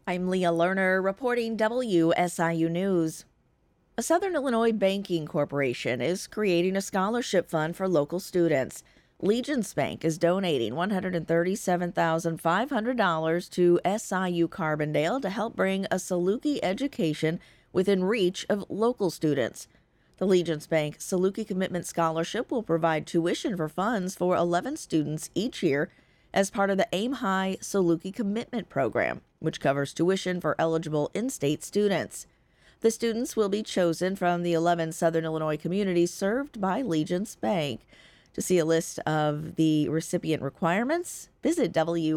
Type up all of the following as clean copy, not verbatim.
I'm Leah Lerner reporting WSIU News. A Southern Illinois banking corporation is creating a scholarship fund for local students. Legence Bank is donating $137,500 to SIU Carbondale to help bring a Saluki education within reach of local students. The Legence Bank Saluki Commitment Scholarship will provide tuition for funds for 11 students each year as part of the Aim High Saluki Commitment Program, which covers tuition for eligible in-state students. The students will be chosen from the 11 Southern Illinois communities served by Legence Bank. To see a list of the recipient requirements, visit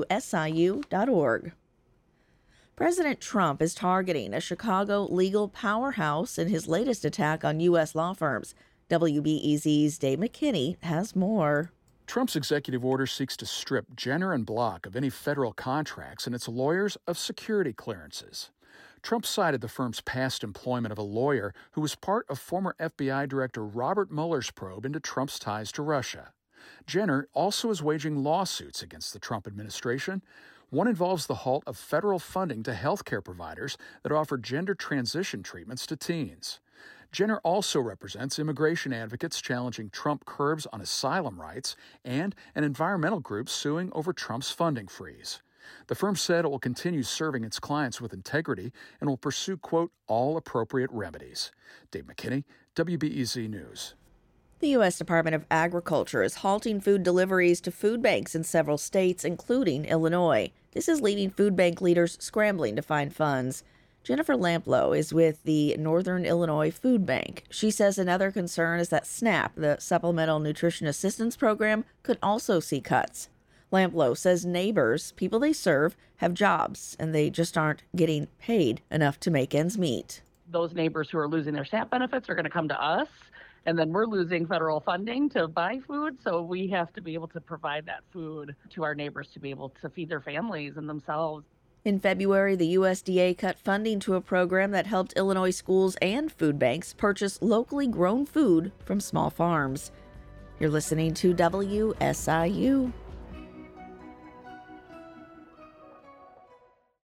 WSIU.org. President Trump is targeting a Chicago legal powerhouse in his latest attack on U.S. law firms. WBEZ's Dave McKinney has more. Trump's executive order seeks to strip Jenner and Block of any federal contracts and its lawyers of security clearances. Trump cited the firm's past employment of a lawyer who was part of former FBI Director Robert Mueller's probe into Trump's ties to Russia. Jenner also is waging lawsuits against the Trump administration. One involves the halt of federal funding to healthcare providers that offer gender transition treatments to teens. Jenner also represents immigration advocates challenging Trump curbs on asylum rights and an environmental group suing over Trump's funding freeze. The firm said it will continue serving its clients with integrity and will pursue, quote, all appropriate remedies. Dave McKinney, WBEZ News. The U.S. Department of Agriculture is halting food deliveries to food banks in several states, including Illinois. This is leaving food bank leaders scrambling to find funds. Jennifer Lamplow is with the Northern Illinois Food Bank. She says another concern is that SNAP, the Supplemental Nutrition Assistance Program, could also see cuts. Lamplow says neighbors, people they serve, have jobs, and they just aren't getting paid enough to make ends meet. Those neighbors who are losing their SNAP benefits are going to come to us, and then we're losing federal funding to buy food, so we have to be able to provide that food to our neighbors to be able to feed their families and themselves. In February, the USDA cut funding to a program that helped Illinois schools and food banks purchase locally grown food from small farms. You're listening to WSIU.